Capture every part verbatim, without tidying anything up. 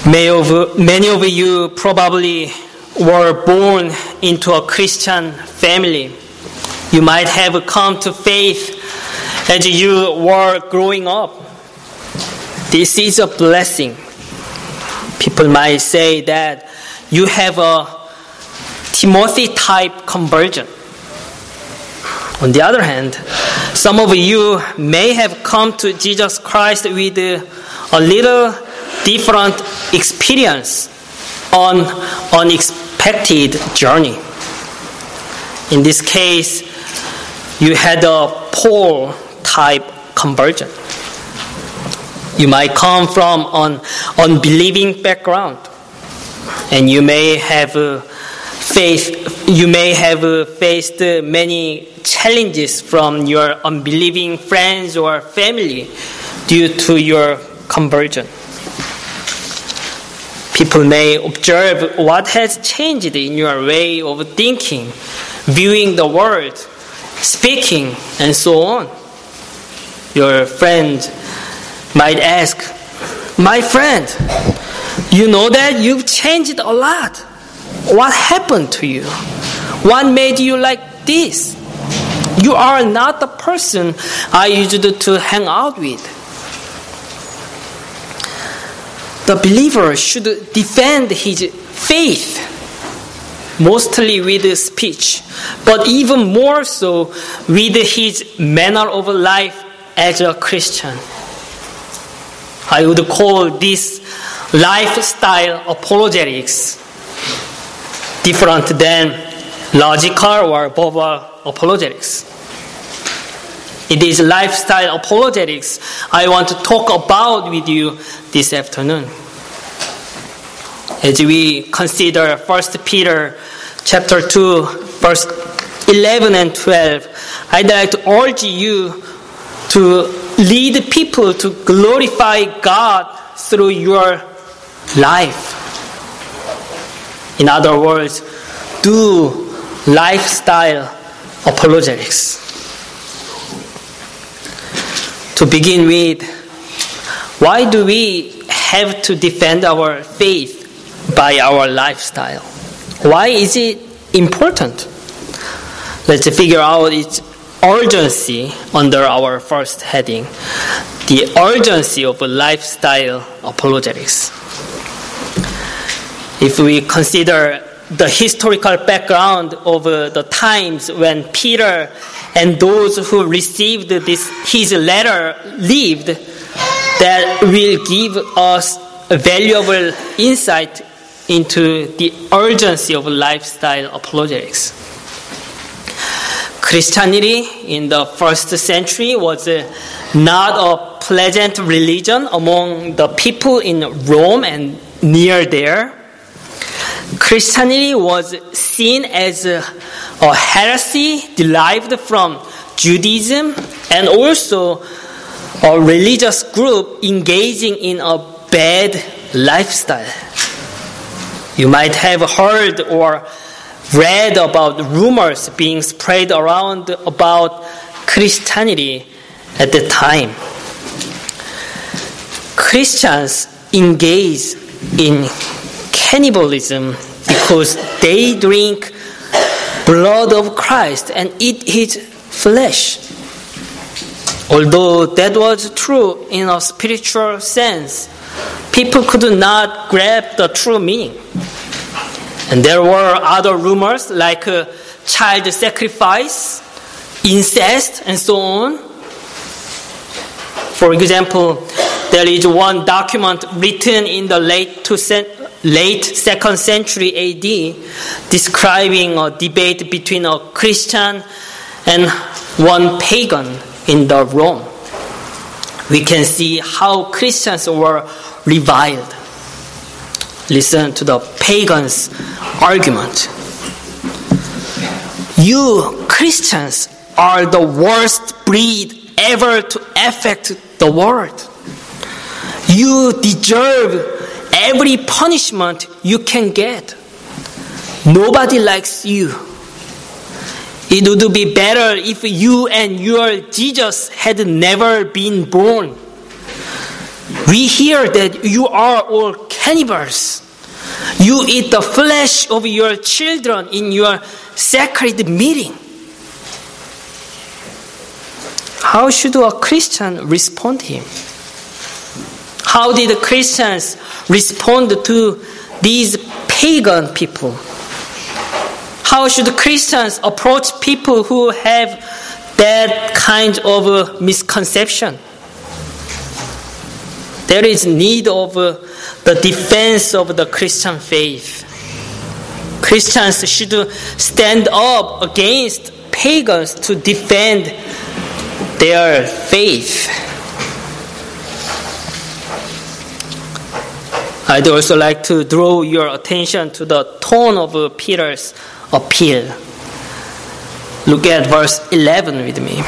Many of, many of you probably were born into a Christian family. You might have come to faith as you were growing up. This is a blessing. People might say that you have a Timothy-type conversion. On the other hand, some of you may have come to Jesus Christ with a little different experience on unexpected journey. In this case, you had a Paul-type conversion. You might come from an unbelieving background, and you may have uh, faced you may have uh, faced uh, many challenges from your unbelieving friends or family due to your conversion. People may observe what has changed in your way of thinking, viewing the world, speaking, and so on. Your friend might ask, "My friend, you know that you've changed a lot. What happened to you? What made you like this? You are not the person I used to hang out with." The believer should defend his faith, mostly with speech, but even more so with his manner of life as a Christian. I would call this lifestyle apologetics, different than logical or verbal apologetics. It is lifestyle apologetics I want to talk about with you this afternoon. As we consider First Peter chapter two, verse eleven and twelve, I'd like to urge you to lead people to glorify God through your life. In other words, do lifestyle apologetics. To begin with, why do we have to defend our faith by our lifestyle? Why is it important? Let's figure out its urgency under our first heading, the urgency of lifestyle apologetics. If we consider the historical background of uh, the times when Peter and those who received this his letter lived, that will give us a valuable insight into the urgency of lifestyle apologetics. Christianity in the first century was uh, not a pleasant religion among the people in Rome and near there. Christianity was seen as a, a heresy derived from Judaism and also a religious group engaging in a bad lifestyle. You might have heard or read about rumors being spread around about Christianity at the time. Christians engage in cannibalism because they drink blood of Christ and eat his flesh. Although that was true in a spiritual sense, people could not grasp the true meaning. And there were other rumors like uh, child sacrifice, incest, and so on. For example, there is one document written in the late two cent- late second century A D describing a debate between a Christian and one pagan in the Rome. We can see how Christians were reviled. Listen to the pagan's argument. "You Christians are the worst breed ever to affect the world. You deserve every punishment you can get. Nobody likes you. It would be better if you and your Jesus had never been born. We hear that you are all cannibals. You eat the flesh of your children in your sacred meeting. How should a Christian respond to him? How did the Christians respond to these pagan people? How should Christians approach people who have that kind of uh, misconception? There is need of uh, the defense of the Christian faith. Christians should stand up against pagans to defend their faith. I'd also like to draw your attention to the tone of Peter's appeal. Look at verse eleven with me.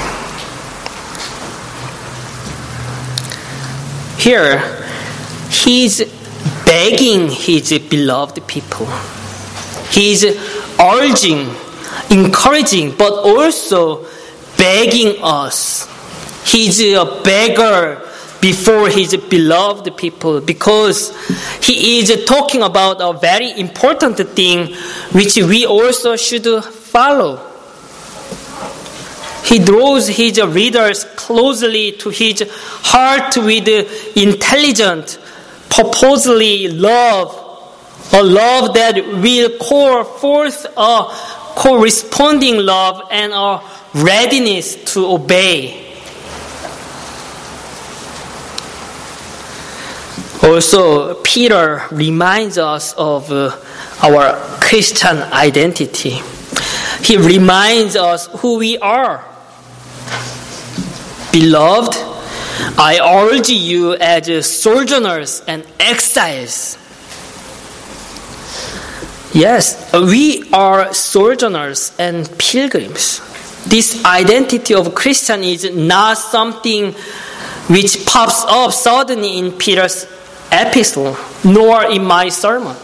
Here, he's begging his beloved people. He's urging, encouraging, but also begging us. He's a beggar before his beloved people because he is talking about a very important thing which we also should follow. He draws his readers closely to his heart with intelligent, purposely love, a love that will call forth a corresponding love and a readiness to obey. Also, Peter reminds us of uh, our Christian identity. He reminds us who we are. Beloved, I urge you as sojourners and exiles. Yes, we are sojourners and pilgrims. This identity of Christian is not something which pops up suddenly in Peter's epistle, nor in my sermon.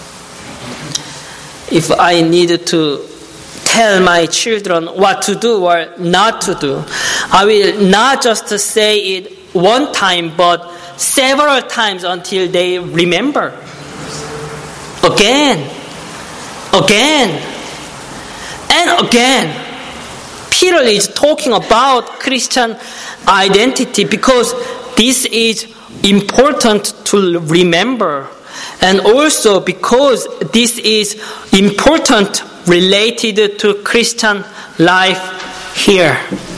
If I needed to tell my children what to do or not to do, I will not just say it one time, but several times until they remember. Again, again, and again. Peter is talking about Christian identity because this is important to remember, and also because this is important related to Christian life here.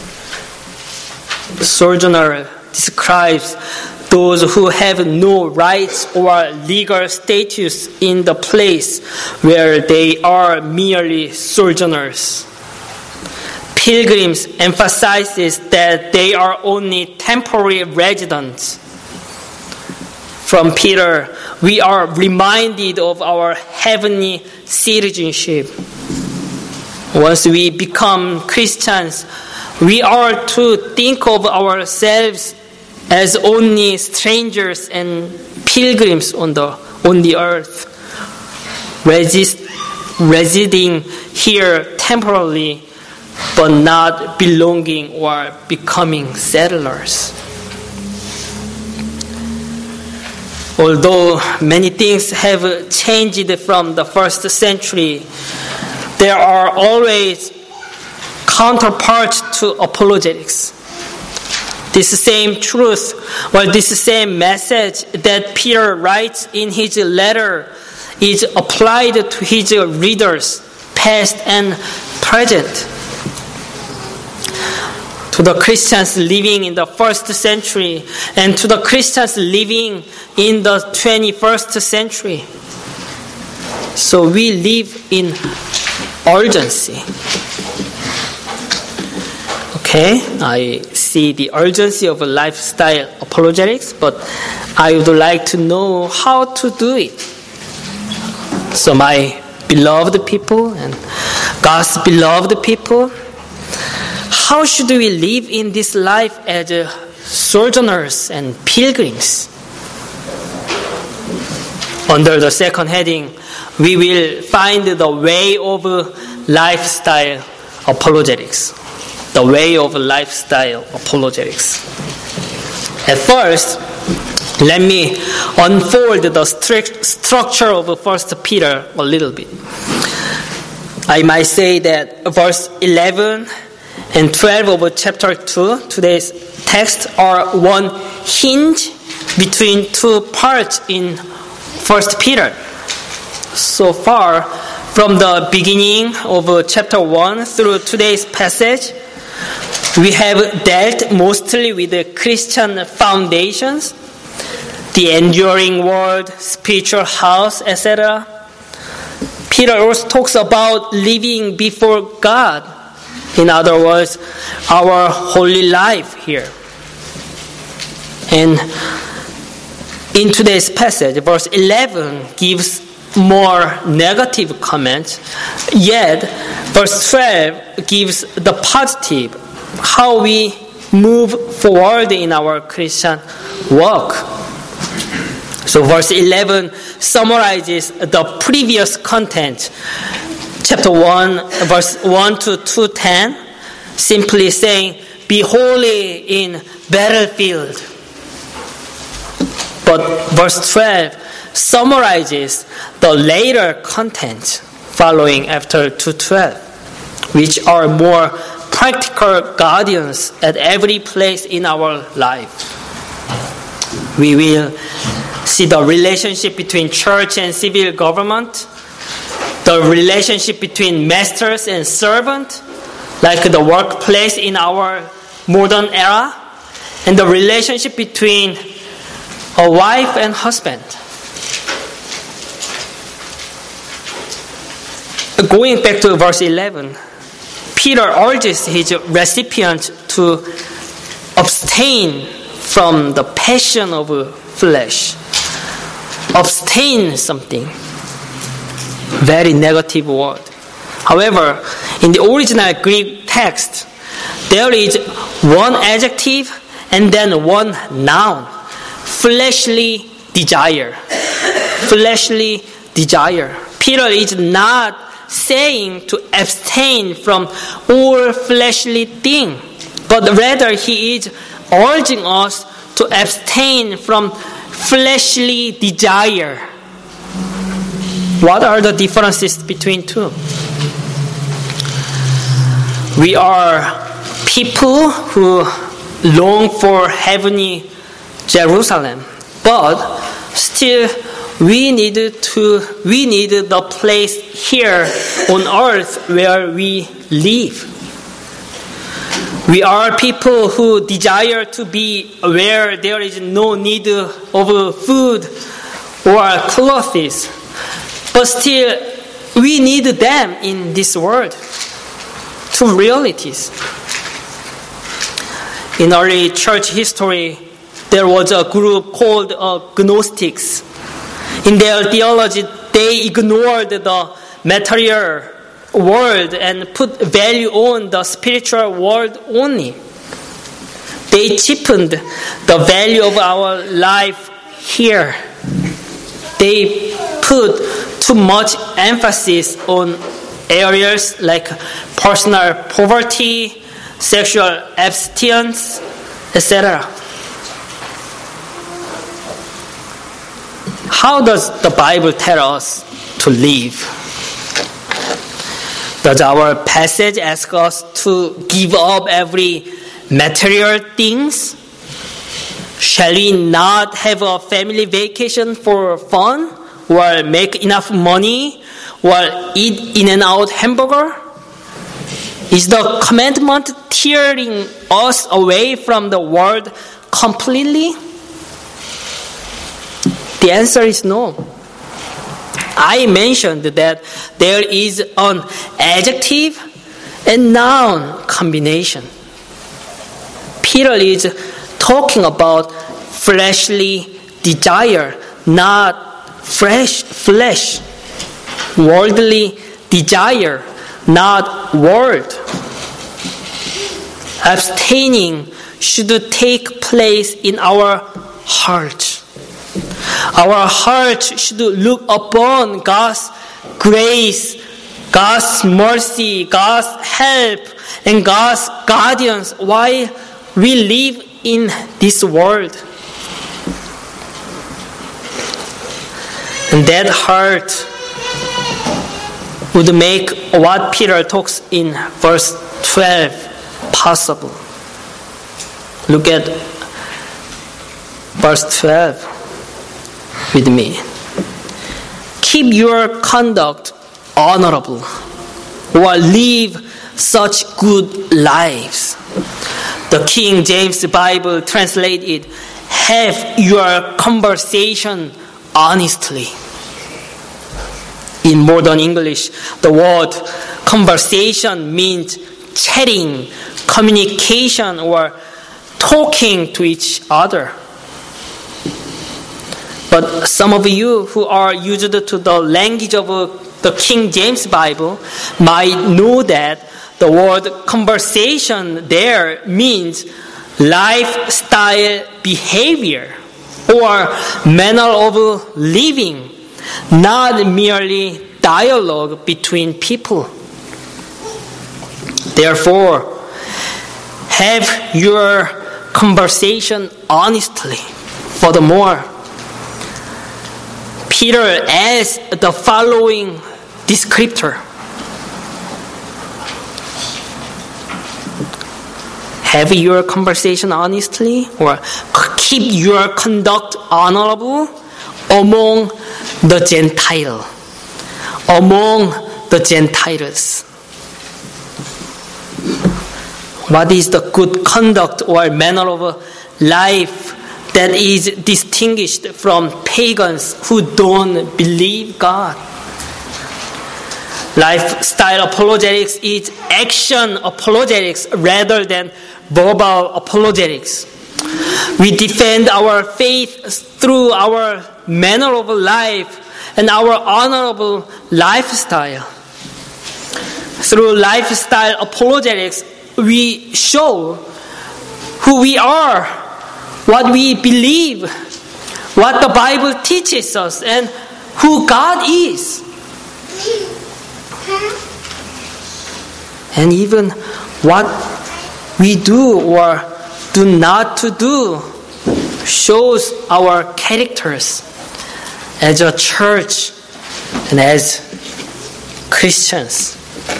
Sojourner describes those who have no rights or legal status in the place where they are merely sojourners. Pilgrims emphasizes that they are only temporary residents. From Peter, we are reminded of our heavenly citizenship. Once we become Christians, we are to think of ourselves as only strangers and pilgrims on the on the earth, resist, residing here temporarily, but not belonging or becoming settlers. Although many things have changed from the first century, there are always counterparts to apologetics. This same truth or this same message that Peter writes in his letter is applied to his readers, past and present. To the Christians living in the first century and to the Christians living in the twenty-first century. So we live in urgency. Okay, I see the urgency of lifestyle apologetics, but I would like to know how to do it. So my beloved people and God's beloved people, how should we live in this life as sojourners and pilgrims? Under the second heading, we will find the way of lifestyle apologetics. The way of lifestyle apologetics. At first, Let me unfold the stru- structure of First Peter a little bit. I might say that verse eleven and twelve of chapter two, today's text, are one hinge between two parts in First Peter. So far, from the beginning of chapter one through today's passage, we have dealt mostly with the Christian foundations, the enduring word, spiritual house, et cetera. Peter also talks about living before God. In other words, our holy life here. And in today's passage, verse eleven gives more negative comments, yet verse twelve gives the positive, how we move forward in our Christian walk. So verse eleven summarizes the previous content, chapter one, verse one to two ten, simply saying, be holy in battlefield. But verse twelve summarizes the later content following after two twelve, which are more practical guardians at every place in our life. We will see the relationship between church and civil government, the relationship between masters and servant, like the workplace in our modern era, and the relationship between a wife and husband. Going back to verse eleven, Peter urges his recipients to abstain from the passion of flesh. Abstain something. Very negative word. However, in the original Greek text, there is one adjective and then one noun. Fleshly desire. Fleshly desire. Peter is not saying to abstain from all fleshly things, but rather he is urging us to abstain from fleshly desire. What are the differences between two? We are people who long for heavenly Jerusalem, but still we need to we need the place here on earth where we live. We are people who desire to be where there is no need of food or clothes, but still we need them in this world. Two realities. In early church history, there was a group called uh, Gnostics. In their theology, they ignored the material world and put value on the spiritual world only. They cheapened the value of our life here. They put too much emphasis on areas like personal poverty, sexual abstinence, et cetera. How does the Bible tell us to live? Does our passage ask us to give up every material things? Shall we not have a family vacation for fun, or make enough money, or eat In-N-Out hamburger? Is the commandment tearing us away from the world completely? The answer is no. I mentioned that there is an adjective and noun combination. Peter is talking about fleshly desire, not fresh flesh. Worldly desire, not world. Abstaining should take place in our heart. Our heart should look upon God's grace, God's mercy, God's help, and God's guidance while we live in this world. And that heart would make what Peter talks in verse twelve possible. Look at verse twelve with me. Keep your conduct honorable, or live such good lives. The King James Bible translated, have your conversation honestly. In modern English, the word conversation means chatting, communication, or talking to each other. But some of you who are used to the language of the King James Bible might know that the word conversation there means lifestyle behavior or manner of living, not merely dialogue between people. Therefore, have your conversation honestly. Furthermore, Peter adds the following descriptor. Have your conversation honestly, or keep your conduct honorable among the Gentile, among the Gentiles. What is the good conduct or manner of life that is distinguished from pagans who don't believe God? Lifestyle apologetics is action apologetics rather than verbal apologetics. We defend our faith through our manner of life and our honorable lifestyle. Through lifestyle apologetics, we show who we are, what we believe, what the Bible teaches us, and who God is. And even what we do or do not to do shows our characters as a church and as Christians.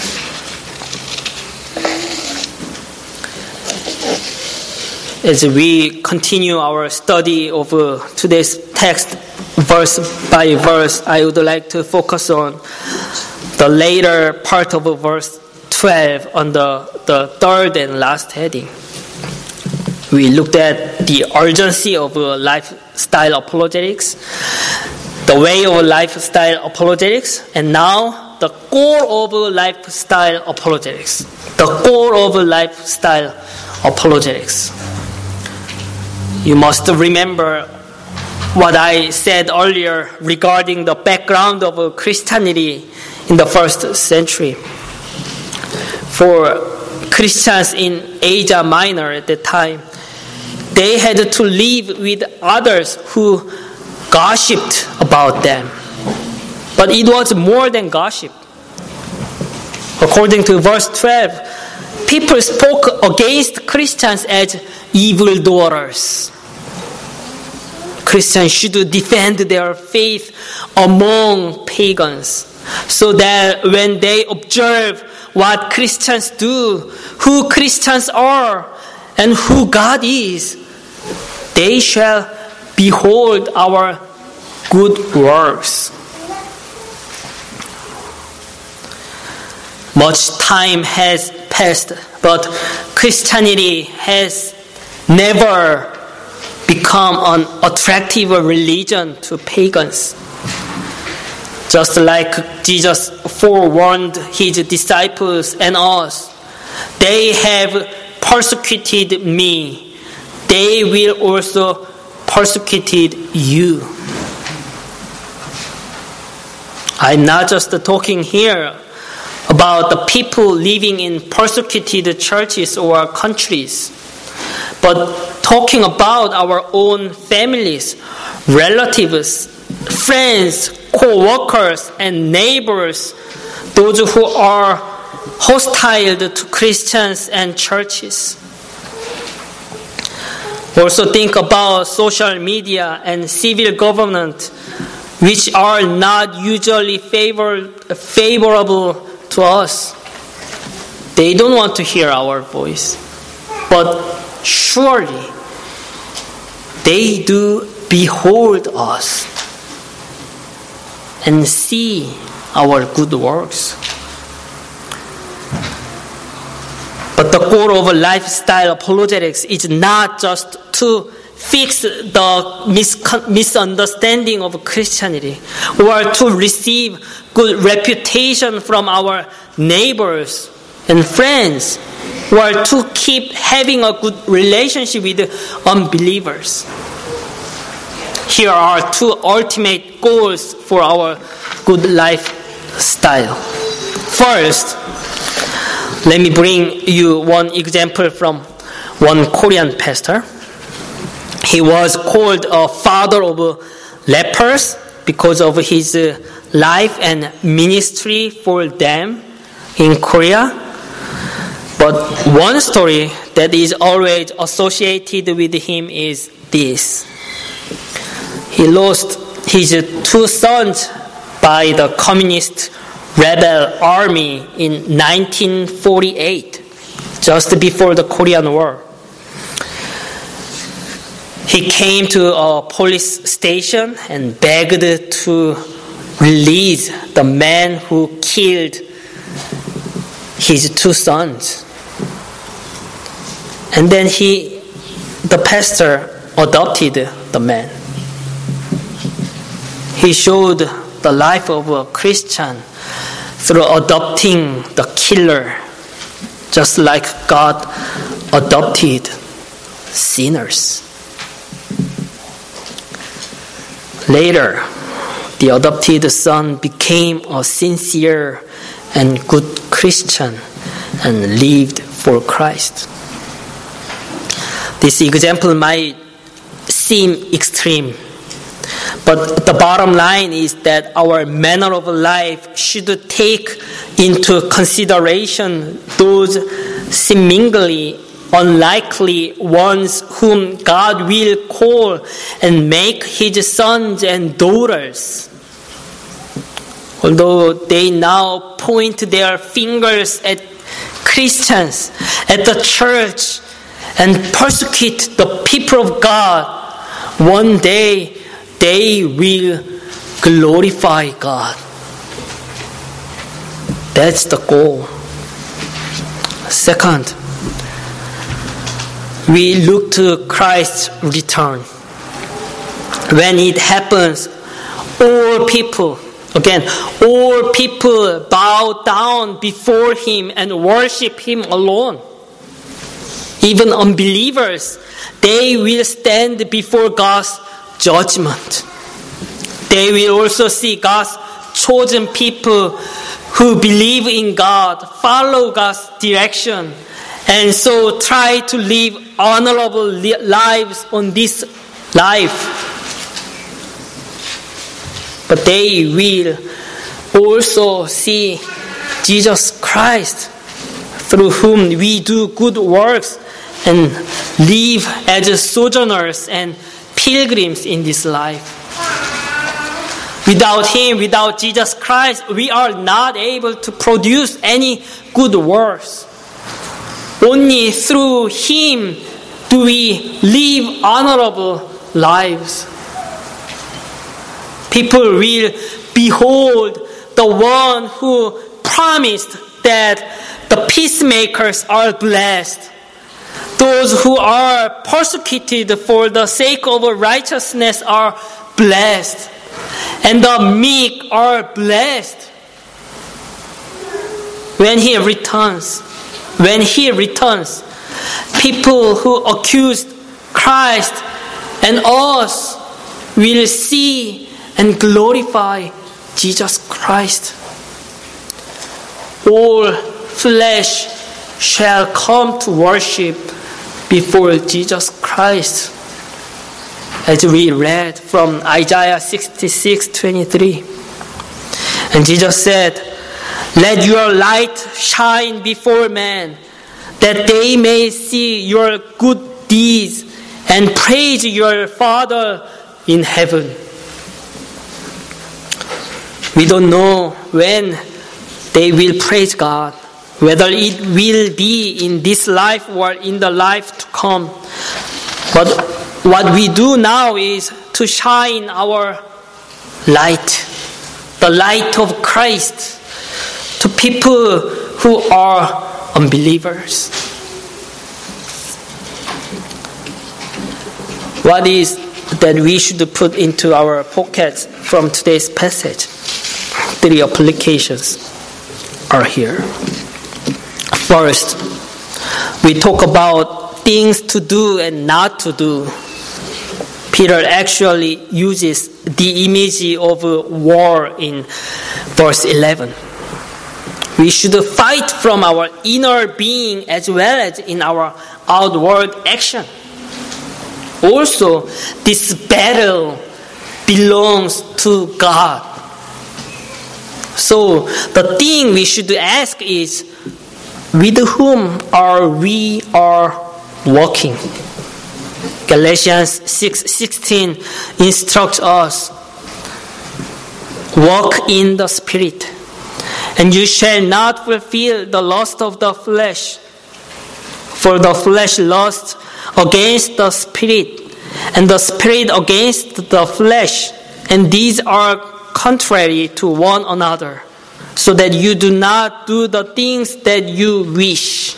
As we continue our study of uh, today's text, verse by verse, I would like to focus on the later part of verse twelve on the, the third and last heading. We looked at the urgency of uh, lifestyle apologetics, the way of lifestyle apologetics, and now the goal of lifestyle apologetics. The goal of lifestyle apologetics. You must remember what I said earlier regarding the background of Christianity in the first century. For Christians in Asia Minor at that time, they had to live with others who gossiped about them. But it was more than gossip. According to verse twelve, people spoke against Christians as evildoers. Christians should defend their faith among pagans, so that when they observe what Christians do, who Christians are, and who God is, they shall behold our good works. Much time has passed, but Christianity has never become an attractive religion to pagans. Just like Jesus forewarned his disciples and us, they have persecuted me. They will also persecute you. I'm not just talking here about the people living in persecuted churches or countries, but talking about our own families, relatives, friends, co-workers, and neighbors, those who are hostile to Christians and churches. Also think about social media and civil government, which are not usually favor, favorable to us. They don't want to hear our voice. But surely they do behold us and see our good works. But the goal of lifestyle apologetics is not just to fix the mis- misunderstanding of Christianity or to receive good reputation from our neighbors and friends or to keep having a good relationship with unbelievers. Here are two ultimate goals for our good lifestyle. First, let me bring you one example from one Korean pastor. He was called a father of lepers because of his life and ministry for them in Korea. But one story that is always associated with him is this. He lost his two sons by the communist rebel army in nineteen forty-eight, just before the Korean War. He came to a police station and begged to release the man who killed his two sons. And then he, the pastor, adopted the man. He showed the life of a Christian through adopting the killer, just like God adopted sinners. Later, the adopted son became a sincere and good Christian and lived for Christ. This example might seem extreme, but the bottom line is that our manner of life should take into consideration those seemingly unlikely ones whom God will call and make His sons and daughters. Although they now point their fingers at Christians, at the church, and persecute the people of God, one day they will glorify God. That's the goal. Second, we look to Christ's return. When it happens, all people, again, all people bow down before Him and worship Him alone. Even unbelievers, they will stand before God's judgment. They will also see God's chosen people who believe in God, follow God's direction, and so try to live honorable lives on this life. But they will also see Jesus Christ, through whom we do good works and live as sojourners and pilgrims in this life. Without Him, without Jesus Christ, we are not able to produce any good works. Only through Him do we live honorable lives. People will behold the one who promised that the peacemakers are blessed. Those who are persecuted for the sake of righteousness are blessed. And the meek are blessed. When He returns, when He returns, people who accused Christ and us will see and glorify Jesus Christ. All flesh shall come to worship before Jesus Christ, as we read from Isaiah sixty-six twenty-three. And Jesus said, "Let your light shine before men, that they may see your good deeds and praise your Father in heaven." We don't know when they will praise God, whether it will be in this life or in the life to come. But what we do now is to shine our light, the light of Christ, to people who are unbelievers. What is that we should put into our pockets from today's passage? Three applications are here. First, we talk about things to do and not to do. Peter actually uses the image of war in verse eleven. We should fight from our inner being as well as in our outward action. Also, this battle belongs to God. So, the thing we should ask is, with whom are we are walking? Galatians six sixteen instructs us, walk in the Spirit, and you shall not fulfill the lust of the flesh. For the flesh lusts against the Spirit, and the Spirit against the flesh, and these are contrary to one another, so that you do not do the things that you wish.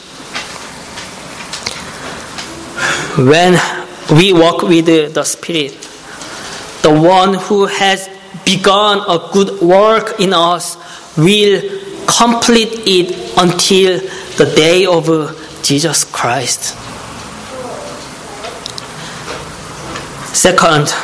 When we walk with the Spirit, the one who has begun a good work in us will complete it until the day of Jesus Christ. Second,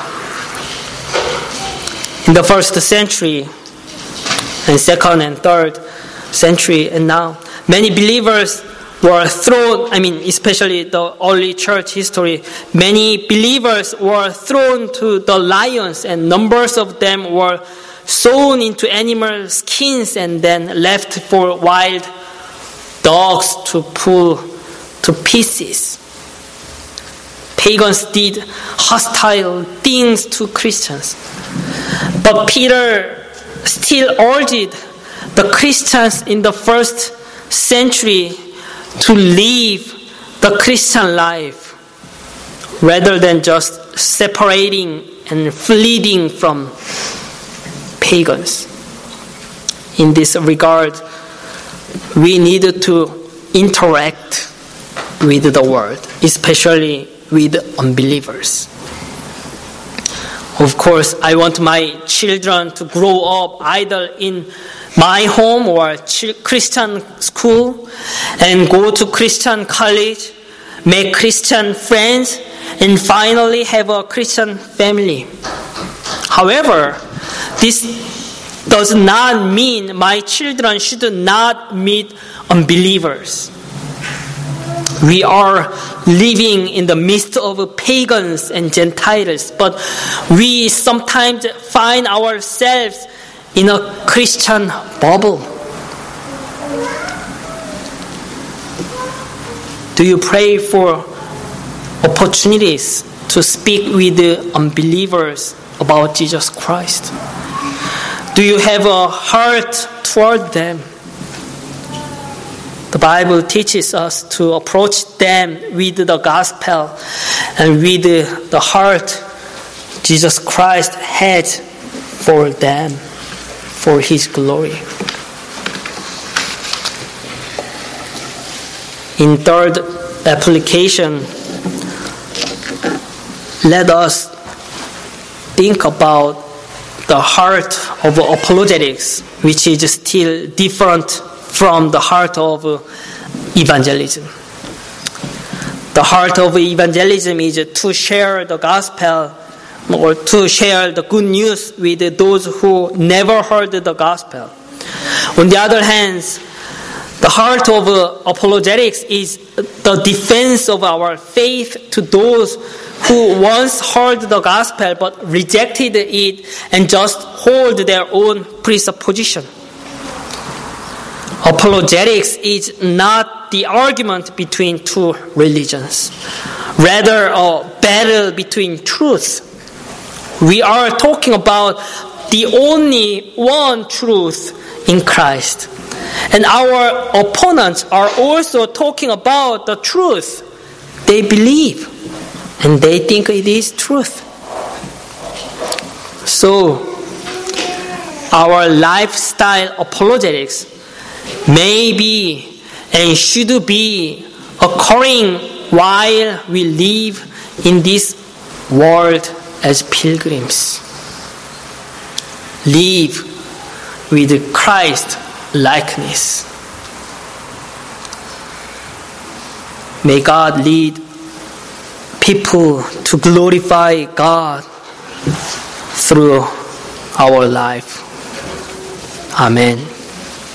in the first century, and second and third century, and now, many believers were thrown, I mean, especially the early church history, many believers were thrown to the lions, and numbers of them were sewn into animal skins and then left for wild dogs to pull to pieces. Pagans did hostile things to Christians. But Peter still urged the Christians in the first century to live the Christian life rather than just separating and fleeing from pagans. In this regard, we need to interact with the world, especially with unbelievers. Of course, I want my children to grow up either in my home or Christian school and go to Christian college, make Christian friends, and finally have a Christian family. However, this does not mean my children should not meet unbelievers. We are living in the midst of pagans and Gentiles, but we sometimes find ourselves in a Christian bubble. Do you pray for opportunities to speak with the unbelievers about Jesus Christ? Do you have a heart toward them? The Bible teaches us to approach them with the gospel and with the heart Jesus Christ had for them, for His glory. In third application, let us think about the heart of apologetics, which is still different from the heart of evangelism. The heart of evangelism is to share the gospel or to share the good news with those who never heard the gospel. On the other hand, the heart of apologetics is the defense of our faith to those who once heard the gospel but rejected it and just hold their own presupposition. Apologetics is not the argument between two religions, rather a battle between truths. We are talking about the only one truth in Christ. And our opponents are also talking about the truth they believe, and they think it is truth. So, our lifestyle apologetics may be and should be occurring while we live in this world as pilgrims. Live with Christ likeness. May God lead people to glorify God through our life. Amen.